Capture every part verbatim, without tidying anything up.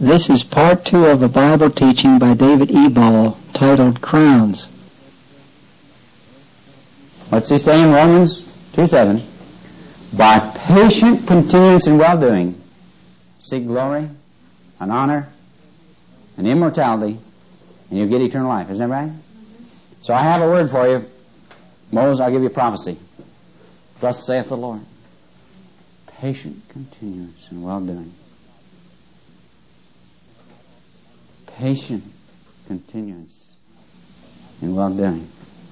This is part two of a Bible teaching by David Ebal titled Crowns. What's he say in Romans two seven? By patient continuance in well-doing, seek glory and honor and immortality, and you'll get eternal life. Isn't that right? So I have a word for you. Moses, I'll give you a prophecy. Thus saith the Lord. Patient continuance in well-doing. Patient continuance in well-doing.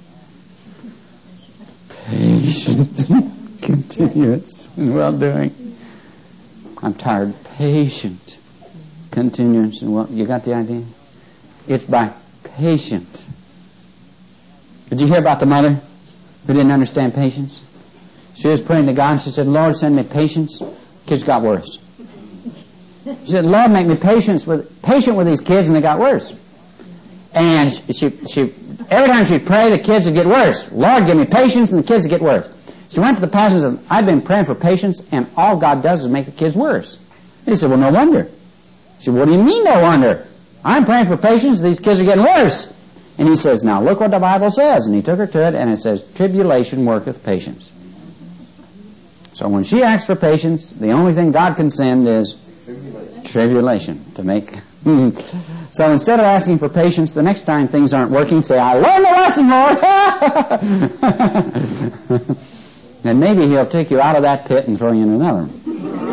Patient continuance in well-doing. I'm tired. Patient continuance in well. You got the idea? It's by patient. Did you hear about the mother who didn't understand patience? She was praying to God and she said, Lord, send me patience. Kids got worse. She said, Lord, make me patient with patient with these kids, and they got worse. And she, she, every time she'd pray, the kids would get worse. Lord, give me patience, and the kids would get worse. She went to the pastor and said, I've been praying for patience, and all God does is make the kids worse. He said, well, no wonder. She said, what do you mean, no wonder? I'm praying for patience, and these kids are getting worse. And he says, now look what the Bible says. And he took her to it, and it says, tribulation worketh patience. So when she asks for patience, the only thing God can send is tribulation, tribulation to make. So instead of asking for patience, the next time things aren't working, say, I learned the lesson, Lord. And maybe He'll take you out of that pit and throw you in another one.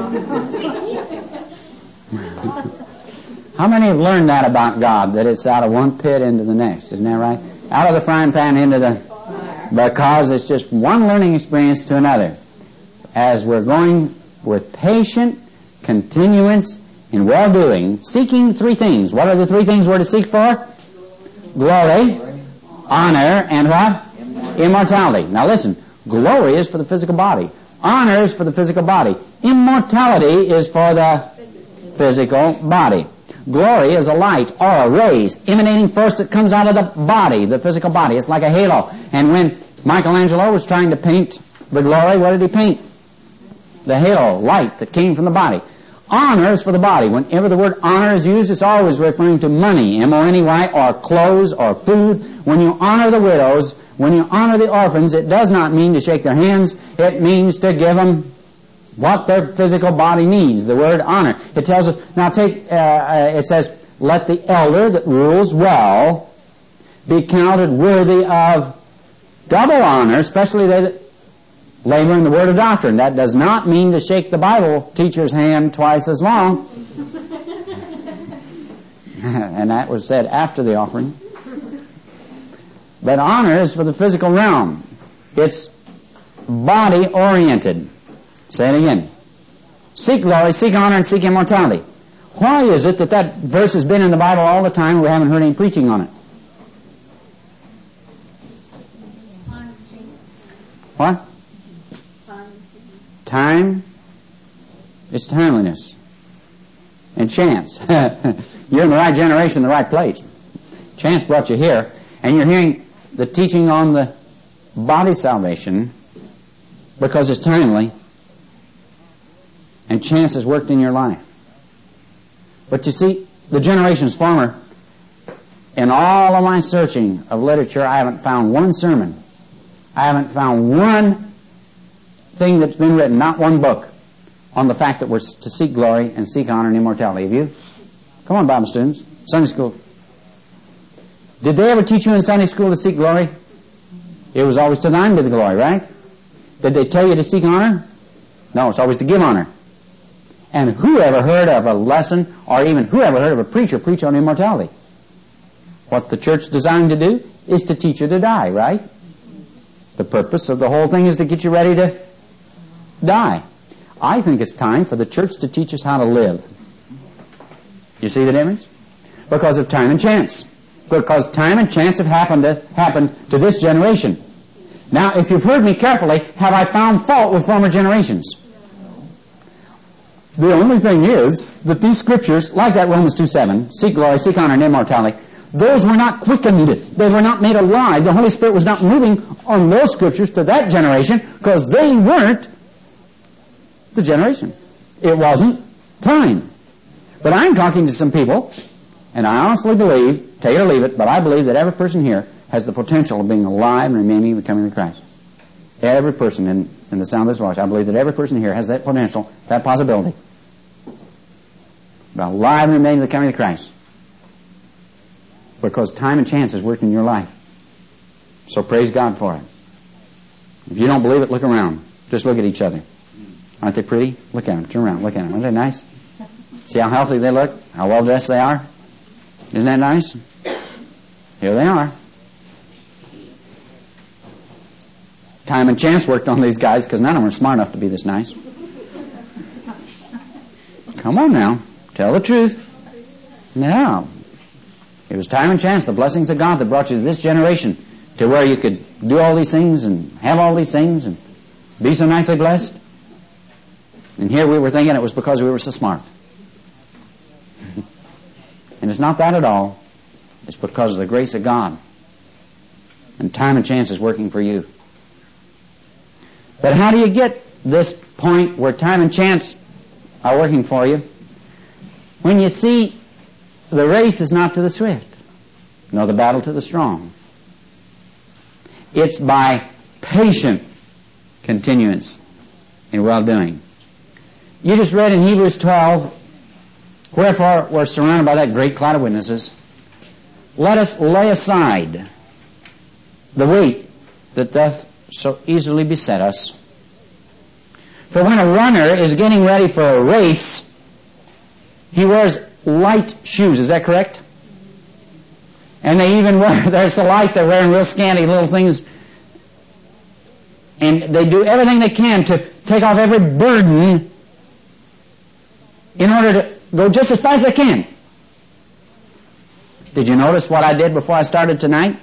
How many have learned that about God, that it's out of one pit into the next? Isn't that right? Out of the frying pan into the... Because it's just one learning experience to another. As we're going with patient continuance in well-doing, seeking three things. What are the three things we're to seek for? Glory, honor, and what? Immortality. Now listen, glory is for the physical body. Honor is for the physical body. Immortality is for the physical body. Glory is a light or a rays emanating first that comes out of the body, the physical body. It's like a halo. And when Michelangelo was trying to paint the glory, what did he paint? The halo, light that came from the body. Honor is for the body. Whenever the word honor is used, it's always referring to money, M O N E Y, or clothes, or food. When you honor the widows, when you honor the orphans, it does not mean to shake their hands. It means to give them what their physical body needs. The word honor. It tells us, now take, uh, uh, it says, let the elder that rules well be counted worthy of double honor, especially they that labor in the word of doctrine. That does not mean to shake the Bible teacher's hand twice as long. And that was said after the offering. But honor is for the physical realm. It's body-oriented. Say it again. Seek glory, seek honor, and seek immortality. Why is it that that verse has been in the Bible all the time and we haven't heard any preaching on it? What? Time. It's timeliness. And chance. You're in the right generation, the right place. Chance brought you here. And you're hearing the teaching on the body salvation because it's timely. And chance has worked in your life. But you see, the generations former, in all of my searching of literature, I haven't found one sermon. I haven't found one thing that's been written, not one book, on the fact that we're to seek glory and seek honor and immortality. Have you? Come on, Bible students. Sunday school. Did they ever teach you in Sunday school to seek glory? It was always to thine be the glory, right? Did they tell you to seek honor? No, it's always to give honor. And who ever heard of a lesson, or even who ever heard of a preacher preach on immortality? What's the church designed to do? Is to teach you to die, right? The purpose of the whole thing is to get you ready to die. I think it's time for the church to teach us how to live. You see the difference? Because of time and chance. Because time and chance have happened to, happened to this generation. Now, if you've heard me carefully, have I found fault with former generations? The only thing is that these scriptures, like that Romans two seven, seek glory, seek honor, and immortality, those were not quickened. They were not made alive. The Holy Spirit was not moving on those scriptures to that generation because they weren't the generation. It wasn't time. But I'm talking to some people, and I honestly believe, take it or leave it, but I believe that every person here has the potential of being alive and remaining in the coming of Christ. Every person in, in the sound of this voice, I believe that every person here has that potential, that possibility. About alive and remaining in the coming of Christ. Because time and chance has worked in your life. So praise God for it. If you don't believe it, look around. Just look at each other. Aren't they pretty? Look at them. Turn around. Look at them. Aren't they nice? See how healthy they look? How well dressed they are? Isn't that nice? Here they are. Time and chance worked on these guys because none of them are smart enough to be this nice. Come on now. Tell the truth. No. It was time and chance, the blessings of God that brought you to this generation to where you could do all these things and have all these things and be so nicely blessed. And here we were thinking it was because we were so smart. And it's not that at all. It's because of the grace of God. And time and chance is working for you. But how do you get this point where time and chance are working for you? When you see the race is not to the swift, nor the battle to the strong. It's by patient continuance in well-doing. You just read in Hebrews twelve, wherefore we're surrounded by that great cloud of witnesses. Let us lay aside the weight that doth so easily beset us. For when a runner is getting ready for a race, he wears light shoes. Is that correct? And they even wear, there's the light, they're wearing real scanty little things. And they do everything they can to take off every burden in order to go just as fast as they can. Did you notice what I did before I started tonight?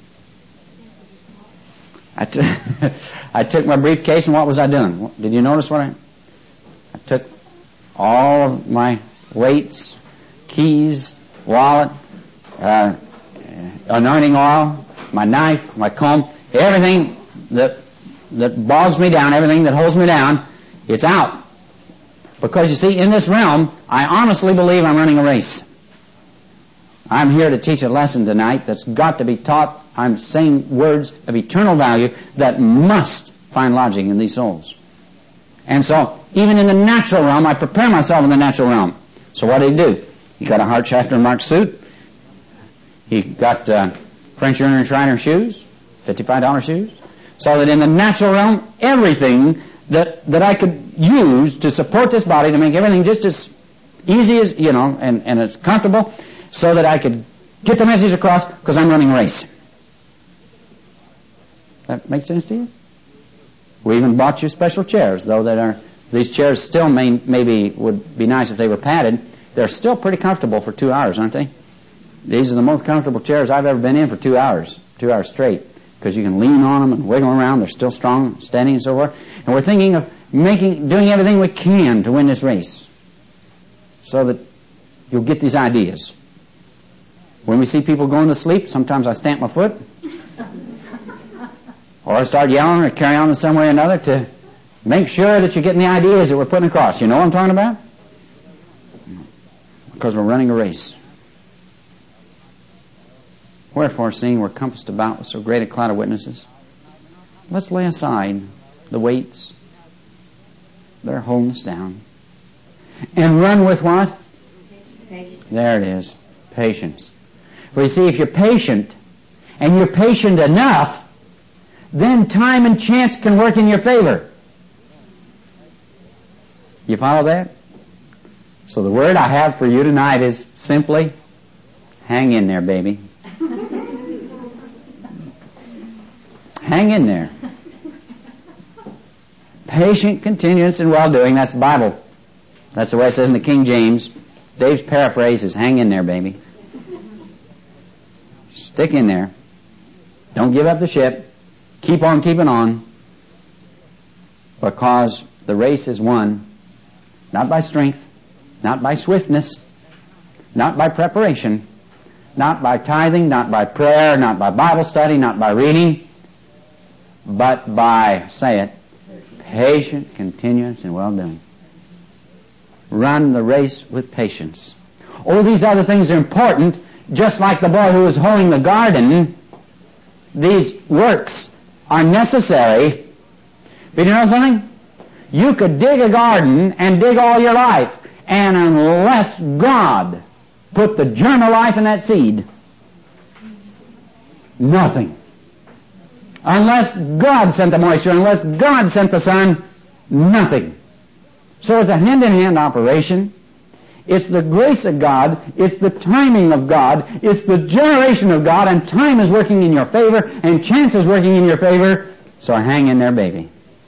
I, t- I took my briefcase, and what was I doing? Did you notice what I... I took all of my weights, keys, wallet, uh, anointing oil, my knife, my comb, everything that that bogs me down, everything that holds me down, it's out. Because you see, in this realm, I honestly believe I'm running a race. I'm here to teach a lesson tonight that's got to be taught. I'm saying words of eternal value that must find lodging in these souls. And so, even in the natural realm, I prepare myself in the natural realm. So what did he do? He got a Hart Schafter marked suit. He got uh, French Urner and Schreiner shoes, fifty-five dollar shoes. So that in the natural realm, everything that, that I could use to support this body, to make everything just as easy as, you know, and, and as comfortable, so that I could get the message across, because I'm running a race. That makes sense to you? We even bought you special chairs, though that are, these chairs still may, maybe would be nice if they were padded. They're still pretty comfortable for two hours, aren't they? These are the most comfortable chairs I've ever been in for two hours, two hours straight, because you can lean on them and wiggle around. They're still strong, steady, and so forth. And we're thinking of making, doing everything we can to win this race, so that you'll get these ideas. When we see people going to sleep, sometimes I stamp my foot, or I start yelling or carry on in some way or another to make sure that you're getting the ideas that we're putting across. You know what I'm talking about? Because we're running a race. Wherefore, seeing we're compassed about with so great a cloud of witnesses, let's lay aside the weights that are holding us down, and run with what? Patience. There it is. Patience. For you see, if you're patient, and you're patient enough, then time and chance can work in your favor. You follow that? So the word I have for you tonight is simply, hang in there, baby. Hang in there. Patient continuance in well-doing, that's the Bible. That's the way it says in the King James. Dave's paraphrase is, hang in there, baby. Stick in there. Don't give up the ship. Keep on keeping on. Because the race is won not by strength, not by swiftness, not by preparation, not by tithing, not by prayer, not by Bible study, not by reading, but by, say it, patient continuance in well-doing. run the race with patience. Oh, these other things are important, just like the boy who was hoeing the garden. These works are necessary. But you know something? You could dig a garden and dig all your life, and unless God put the germ of life in that seed, nothing. Unless God sent the moisture, unless God sent the sun, nothing. So it's a hand-in-hand operation. It's the grace of God, it's the timing of God, it's the generation of God, and time is working in your favor, and chance is working in your favor, so hang in there, baby.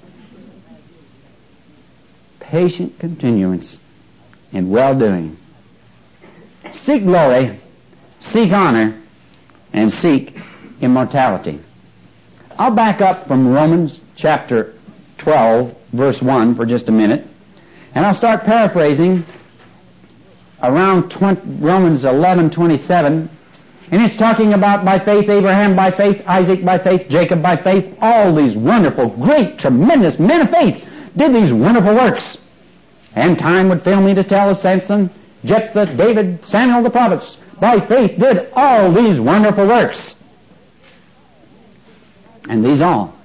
Patient continuance in well-doing. Seek glory, seek honor, and seek immortality. I'll back up from Romans chapter twelve, verse one for just a minute, and I'll start paraphrasing around twenty, Romans eleven twenty-seven, and it's talking about by faith Abraham, by faith Isaac, by faith Jacob, by faith all these wonderful, great, tremendous men of faith did these wonderful works. And time would fail me to tell of Samson, Jephthah, David, Samuel the prophets. By faith did all these wonderful works. And these all,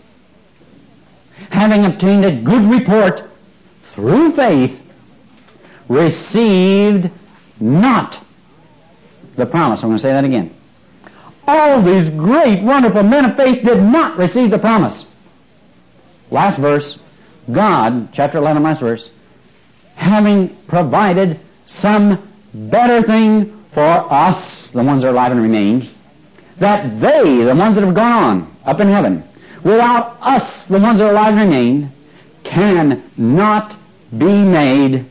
having obtained a good report through faith, received not the promise. I'm going to say that again. All these great, wonderful men of faith did not receive the promise. Last verse, God, chapter eleven, last verse, having provided some better thing for us, the ones that are alive and remain, that they, the ones that have gone on up in heaven, without us, the ones that are alive and remain, can not be made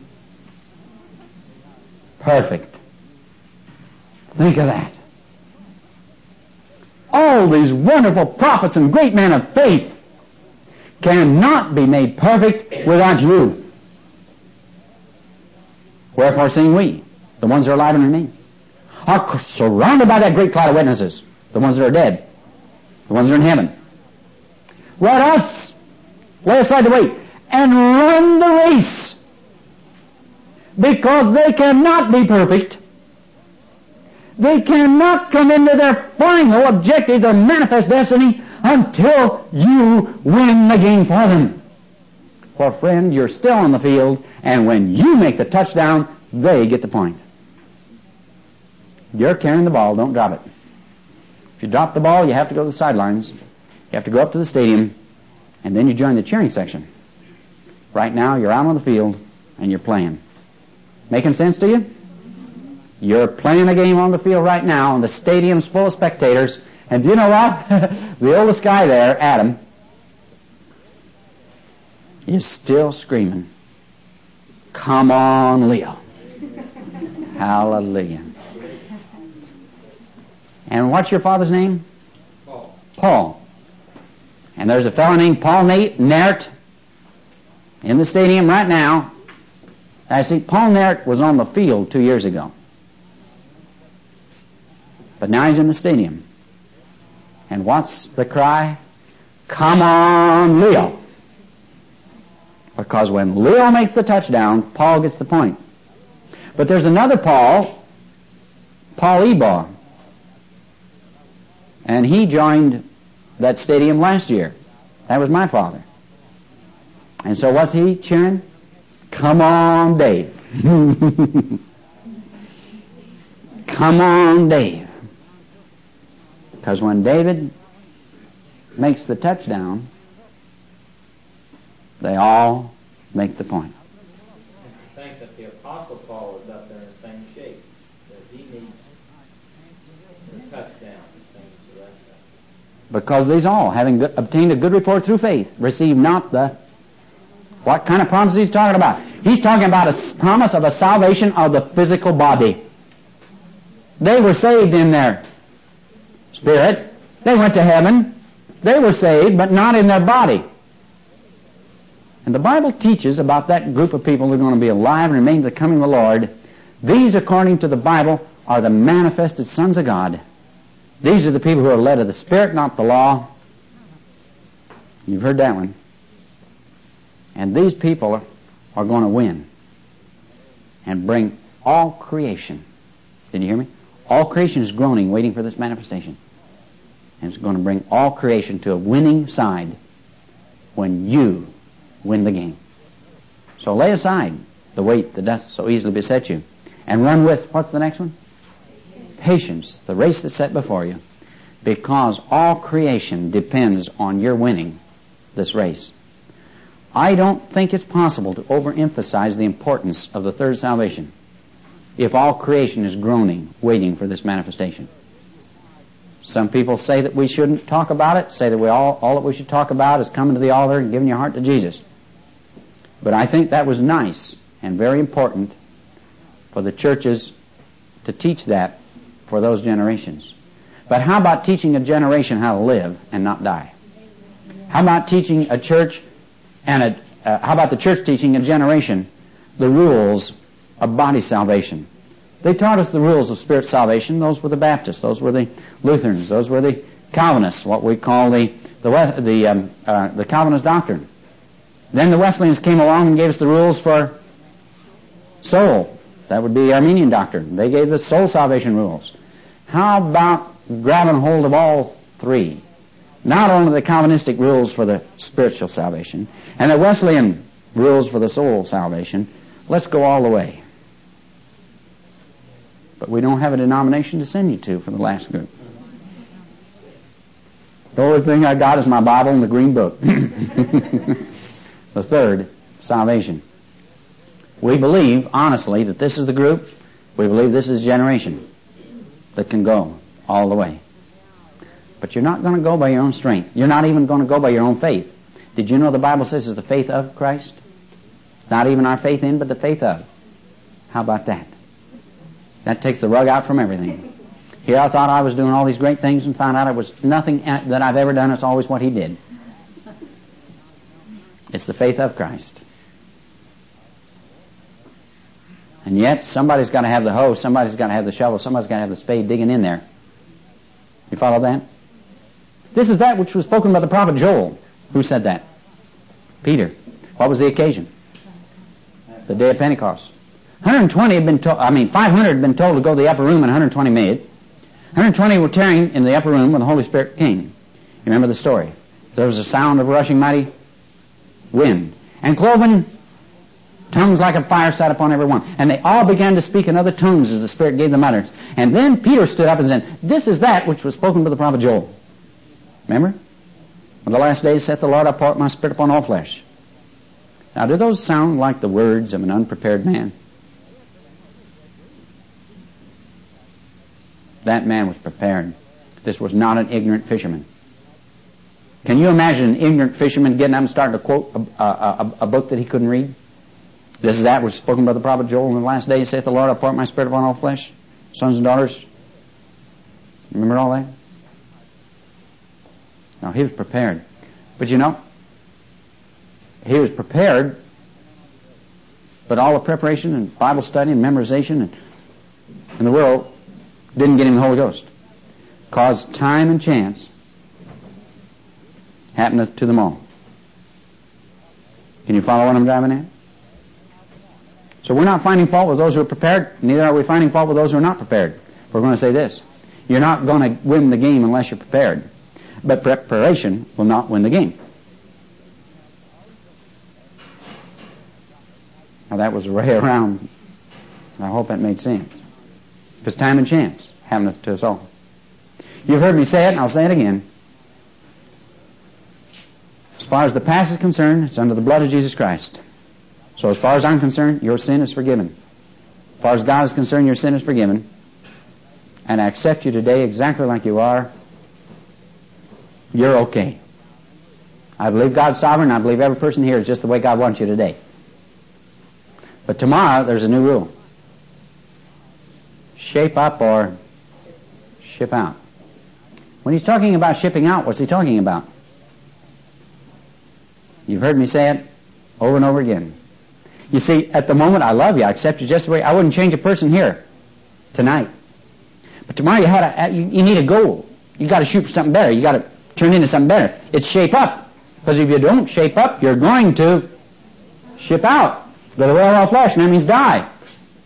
perfect. Think of that. All these wonderful prophets and great men of faith cannot be made perfect without you. Wherefore sing we, the ones that are alive and remain, are surrounded by that great cloud of witnesses, the ones that are dead, the ones that are in heaven. Let us lay aside the weight and run the race, because they cannot be perfect. They cannot come into their final objective, their manifest destiny, until you win the game for them. For friend, you're still on the field, and when you make the touchdown, they get the point. You're carrying the ball, don't drop it. If you drop the ball, you have to go to the sidelines. You have to go up to the stadium, and then you join the cheering section. Right now, you're out on the field, and you're playing. Making sense to you? You're playing a game on the field right now, and the stadium's full of spectators, and do you know what? The oldest guy there, Adam, is still screaming, "Come on, Leo." Hallelujah. And what's your father's name? Paul. Paul. And there's a fellow named Paul Naird in the stadium right now. I see Paul Naird was on the field two years ago. But now he's in the stadium. And what's the cry? "Come on, Leo." Because when Leo makes the touchdown, Paul gets the point. But there's another Paul, Paul Ebaugh. And he joined that stadium last year. That was my father. And so what's he cheering? "Come on, Dave." Come on, Dave. Because when David makes the touchdown, they all make the point. I think that the Apostle Paul is up there in the same shape, that he needs the touchdown the same as the rest of them. Because these all, having obtained a good report through faith, receive not the... What kind of promise he's talking about? He's talking about a promise of a salvation of the physical body. They were saved in their spirit. They went to heaven. They were saved, but not in their body. And the Bible teaches about that group of people who are going to be alive and remain to the coming of the Lord. These, according to the Bible, are the manifested sons of God. These are the people who are led of the Spirit, not the law. You've heard that one. And these people are, are going to win. and bring all creation. Did you hear me? All creation is groaning, waiting for this manifestation. And it's going to bring all creation to a winning side when you win the game. So lay aside the weight that does so easily beset you, and run with, what's the next one? Patience, the race that's set before you, because all creation depends on your winning this race. I don't think it's possible to overemphasize the importance of the third salvation if all creation is groaning, waiting for this manifestation. Some people say that we shouldn't talk about it, say that we all, all that we should talk about is coming to the altar and giving your heart to Jesus. But I think that was nice and very important for the churches to teach that for those generations. But how about teaching a generation how to live and not die? How about teaching a church and a, uh, how about the church teaching a generation the rules of body salvation? They taught us the rules of spirit salvation. Those were the Baptists. Those were the Lutherans. Those were the Calvinists, what we call the the the, um, uh, the Calvinist doctrine. Then the Wesleyans came along and gave us the rules for soul. That would be Arminian doctrine. They gave the soul salvation rules. How about grabbing hold of all three? Not only the Calvinistic rules for the spiritual salvation and the Wesleyan rules for the soul salvation, let's go all the way. But we don't have a denomination to send you to for the last group. The only thing I got is my Bible and the green book. The third, salvation. We believe, honestly, that this is the group, we believe this is a generation that can go all the way. But you're not going to go by your own strength. You're not even going to go by your own faith. Did you know the Bible says it's the faith of Christ? Not even our faith in, but the faith of. How about that? That takes the rug out from everything. Here I thought I was doing all these great things and found out it was nothing that I've ever done. It's always what He did. It's the faith of Christ. And yet somebody's got to have the hoe, somebody's got to have the shovel, somebody's got to have the spade digging in there. You follow that? This is that which was spoken by the prophet Joel. Who said that? Peter. What was the occasion? The day of Pentecost. one hundred twenty had been told, I mean, five hundred had been told to go to the upper room and one hundred twenty made. one hundred twenty were tarrying in the upper room when the Holy Spirit came. You remember the story. There was a sound of rushing mighty wind, and cloven tongues like a fire sat upon every one. And they all began to speak in other tongues as the Spirit gave them utterance. And then Peter stood up and said, this is that which was spoken by the prophet Joel. Remember? On the last days saith the Lord, I pour out my Spirit upon all flesh. Now, do those sound like the words of an unprepared man? That man was prepared. This was not an ignorant fisherman. Can you imagine an ignorant fisherman getting up and starting to quote a, a, a, a book that he couldn't read? This is that which was spoken by the prophet Joel in the last days, saith the Lord, I'll pour out my Spirit upon all flesh, sons and daughters. Remember all that? No, he was prepared. But you know, he was prepared, but all the preparation and Bible study and memorization and in the world didn't get him the Holy Ghost. Cause time and chance happeneth to them all. Can you follow what I'm driving at? So we're not finding fault with those who are prepared, neither are we finding fault with those who are not prepared. We're going to say this. You're not going to win the game unless you're prepared. But preparation will not win the game. Now that was a way around. I hope that made sense. Because time and chance happeneth to us all. You've heard me say it, and I'll say it again. As far as the past is concerned, it's under the blood of Jesus Christ. So as far as I'm concerned, your sin is forgiven. As far as God is concerned, your sin is forgiven. And I accept you today exactly like you are. You're okay. I believe God's sovereign. I believe every person here is just the way God wants you today. But tomorrow, there's a new rule. Shape up or ship out. When he's talking about shipping out, what's he talking about? You've heard me say it over and over again. You see, at the moment, I love you. I accept you just the way. I wouldn't change a person here tonight. But tomorrow, you had a, you, you need a goal. You got to shoot for something better. You got to turn into something better. It's shape up. Because if you don't shape up, you're going to ship out. Go the way of all flesh, and that means die.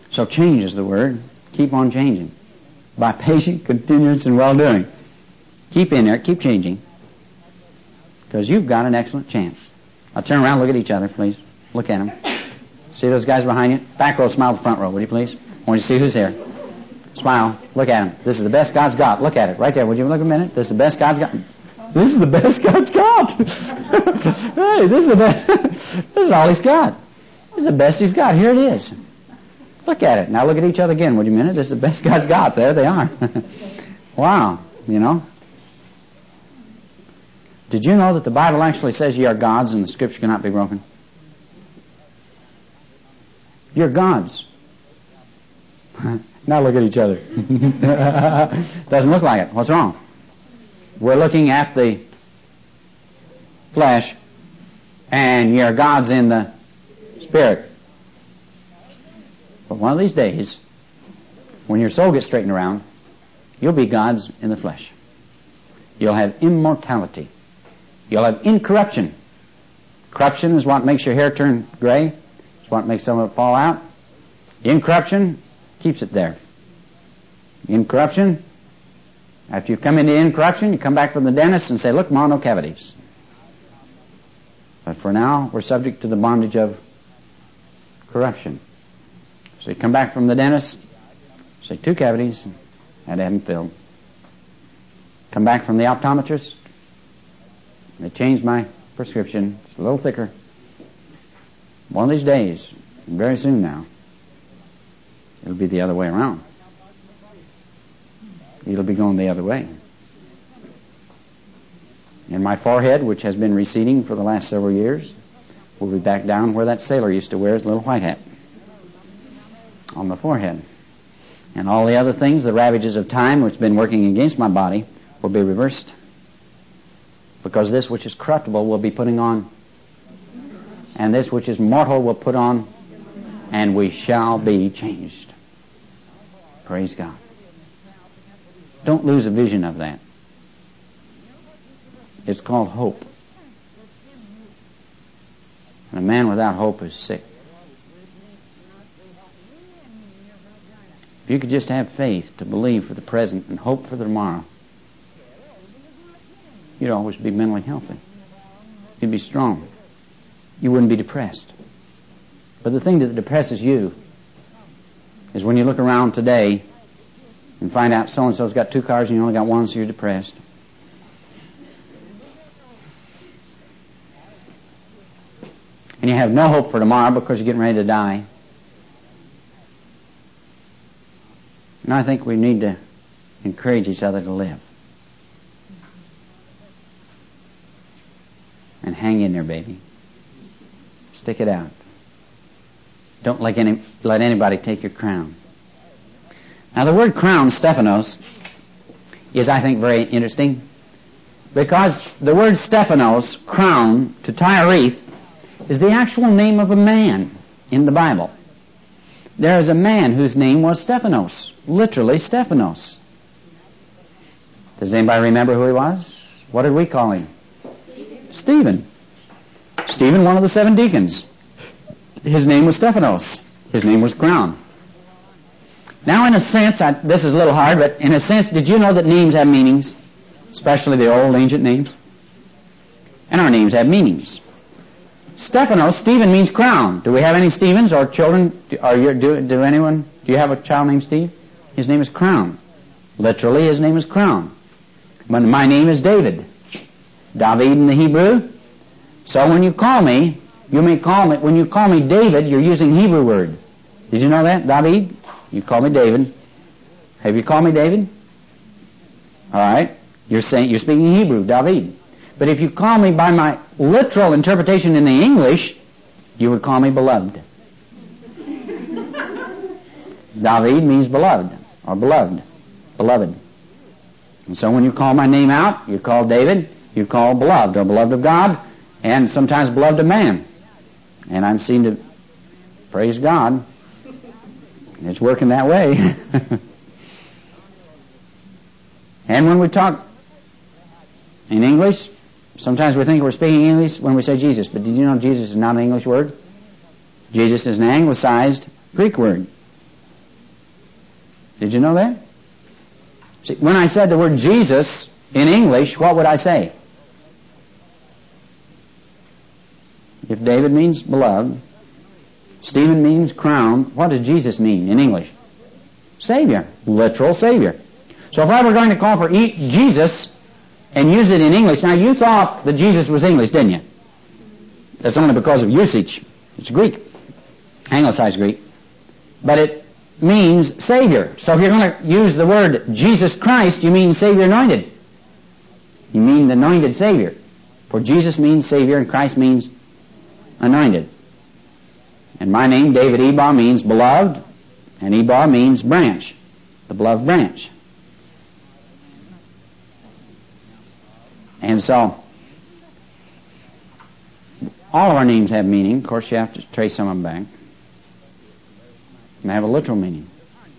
So change is the word. Keep on changing. By patient continuance and well-doing. Keep in there. Keep changing. Because you've got an excellent chance. Now turn around, look at each other, please. Look at them. See those guys behind you? Back row, smile the front row, would you please? I want you to see who's here. Smile. Look at him. This is the best God's got. Look at it. Right there. Would you look a minute? This is the best God's got. This is the best God's got. Hey, this is the best. This is all He's got. This is the best He's got. Here it is. Look at it. Now look at each other again, would you a minute? This is the best God's got. There they are. Wow. You know. Did you know that the Bible actually says ye are gods and the Scripture cannot be broken? You're gods. Now look at each other. Doesn't look like it. What's wrong? We're looking at the flesh, and you're gods in the spirit. But one of these days, when your soul gets straightened around, you'll be gods in the flesh. You'll have immortality. You'll have incorruption. Corruption is what makes your hair turn gray. It's what makes some of it fall out. Incorruption keeps it there. Incorruption, after you've come into incorruption, you come back from the dentist and say, look, Ma, no cavities. But for now, we're subject to the bondage of corruption. So you come back from the dentist, say, two cavities, had to have them filled. Come back from the optometrist, they changed my prescription. It's a little thicker. One of these days, very soon now, it'll be the other way around. It'll be going the other way. And my forehead, which has been receding for the last several years, will be back down where that sailor used to wear his little white hat. On the forehead. And all the other things, the ravages of time which have been working against my body, will be reversed. Because this which is corruptible will be putting on, and this which is mortal will put on, and we shall be changed. Praise God. Don't lose a vision of that. It's called hope. And a man without hope is sick. If you could just have faith to believe for the present and hope for the tomorrow, you'd always be mentally healthy. You'd be strong. You wouldn't be depressed. But the thing that depresses you is when you look around today and find out so-and-so's got two cars and you only got one, so you're depressed. And you have no hope for tomorrow because you're getting ready to die. And I think we need to encourage each other to live. And hang in there, baby. Stick it out. Don't let, any, let anybody take your crown. Now the word crown, Stephanos, is I think very interesting because the word Stephanos, crown, to tie a wreath, is the actual name of a man in the Bible. There is a man whose name was Stephanos, literally Stephanos. Does anybody remember who he was? What did we call him? Stephen. Stephen, one of the seven deacons. His name was Stephanos. His name was crown. Now, in a sense, I, this is a little hard, but in a sense, did you know that names have meanings? Especially the old ancient names? And our names have meanings. Stephanos, Stephen means crown. Do we have any Stephens or children? Are you, do, do anyone, do you have a child named Steve? His name is crown. Literally, his name is crown. But my name is David. David in the Hebrew. So when you call me, you may call me, when you call me David, you're using Hebrew word. Did you know that? David? You call me David. Have you called me David? Alright. You're saying, you're speaking Hebrew, David. But if you call me by my literal interpretation in the English, you would call me beloved. David means beloved, or beloved, beloved. And so when you call my name out, you call David, you call beloved, or beloved of God, and sometimes beloved of man. And I'm seen to, praise God, it's working that way. And when we talk in English, sometimes we think we're speaking English when we say Jesus, but did you know Jesus is not an English word? Jesus is an anglicized Greek word. Did you know that? See, when I said the word Jesus in English, what would I say? If David means beloved, Stephen means crown, what does Jesus mean in English? Savior. Literal Savior. So if I were going to call for eat Jesus and use it in English, now you thought that Jesus was English, didn't you? That's only because of usage. It's Greek. Anglicized Greek. But it means Savior. So if you're going to use the word Jesus Christ, you mean Savior anointed. You mean the anointed Savior. For Jesus means Savior and Christ means anointed. And my name, David Ebaugh, means beloved, and Ebaugh means branch, the beloved branch. And so, all of our names have meaning. Of course, you have to trace some of them back. And they have a literal meaning.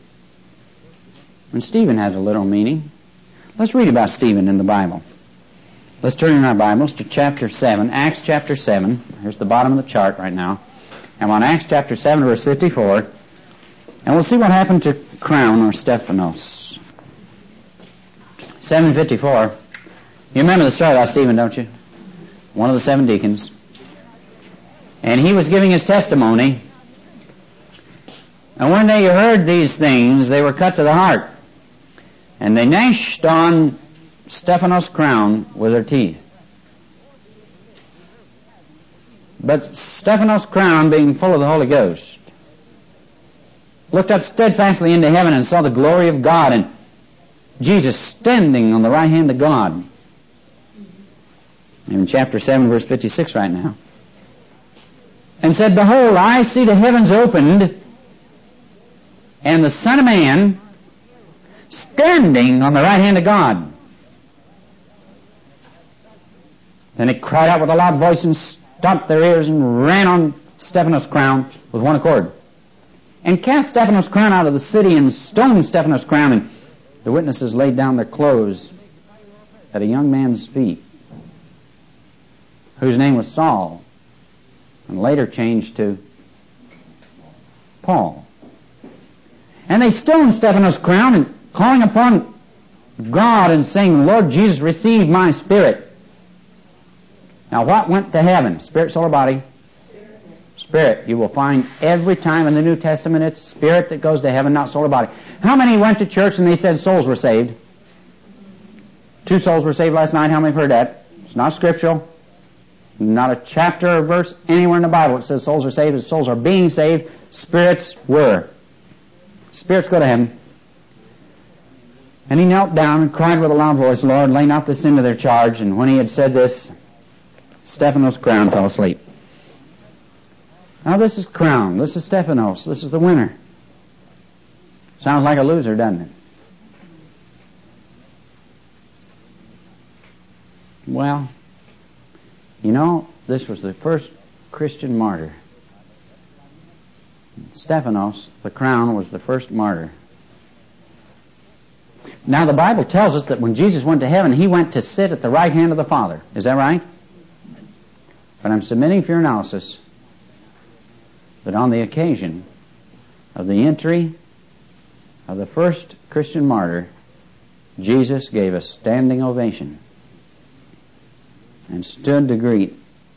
And Stephen has a literal meaning. Let's read about Stephen in the Bible. Let's turn in our Bibles to chapter seven, Acts chapter seven. Here's the bottom of the chart right now. I'm on Acts chapter seven, verse fifty-four. And we'll see what happened to Crown or Stephanos. seven fifty-four. You remember the story about Stephen, don't you? One of the seven deacons. And he was giving his testimony. And when they heard these things, they were cut to the heart. And they gnashed on Stephanos' crown with their teeth. But Stephanos' crown, being full of the Holy Ghost, looked up steadfastly into heaven and saw the glory of God and Jesus standing on the right hand of God. In chapter seven, verse fifty-six right now. And said, Behold, I see the heavens opened, and the Son of Man standing on the right hand of God. Then he cried out with a loud voice and stopped their ears and ran on Stephanos' crown with one accord. And cast Stephanos' crown out of the city and stoned Stephanos' crown, and the witnesses laid down their clothes at a young man's feet, whose name was Saul, and later changed to Paul. And they stoned Stephanos' crown, and calling upon God and saying, Lord Jesus, receive my spirit. Now what went to heaven? Spirit, soul, or body? Spirit. You will find every time in the New Testament it's spirit that goes to heaven, not soul or body. How many went to church and they said souls were saved? Two souls were saved last night. How many have heard that? It's not scriptural. Not a chapter or verse anywhere in the Bible that says souls are saved. As souls are being saved, spirits were. Spirits go to heaven. And he knelt down and cried with a loud voice, Lord, lay not this sin to their charge. And when he had said this, Stephanos' crown fell asleep. Now this is crown. This is Stephanos. This is the winner. Sounds like a loser, doesn't it? Well, you know, this was the first Christian martyr. Stephanos, the crown, was the first martyr. Now the Bible tells us that when Jesus went to heaven, he went to sit at the right hand of the Father. Is that right? But I'm submitting for your analysis that on the occasion of the entry of the first Christian martyr, Jesus gave a standing ovation and stood to greet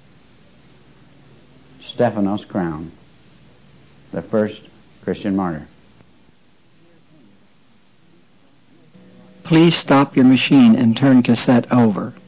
Stephanos' crown, the first Christian martyr. Please stop your machine and turn cassette over.